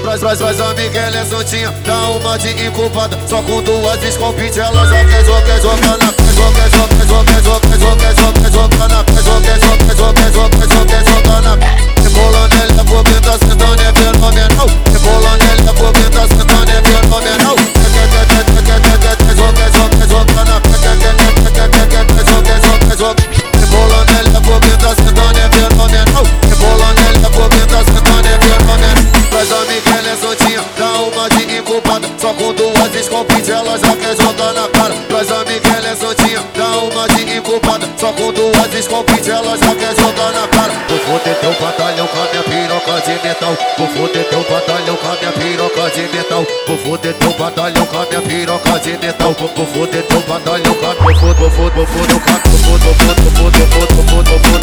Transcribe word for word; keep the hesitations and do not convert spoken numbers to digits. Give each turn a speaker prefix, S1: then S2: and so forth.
S1: Traz, traz, traz a Miguel é soltinha, dá uma de inculpada. Só com duas escopite ela já quer jogar, jogar na pé, jogar, jogar, jogar, jogar, jogar, jogar, jogar na pé, jogar, jogar, jogar, jogar, jogar, jogar na pé. Rebolando ela por dentro, sentando é fenomenal. Rebolando ela por dentro, sentando é fenomenal. Jogar, jogar, jogar na pé, jogar, jogar, jogar. Rebolando ela por dentro, sentando é fenomenal. Rebolando ela por dentro, sentando é fenomenal. Traz a Miguel é soltinha, dá uma de inculpada. Só com duas escopite ela já quer jogar na cara. Traz a Miguel é soltinha, dá uma de inculpada. Só com duas escopite ela já quer jogar na cara. Vou foder teu batalhão com a minha piroca de metal. Vou foder teu batalhão com a minha piroca de metal. Vou foder teu batalhão com a minha piroca de metal. Vou foder teu batalhão com a minha piroca de metal. Vou foder, vou foder, vou foder, vou foder, vou foder, vou foder, vou foder, vou foder.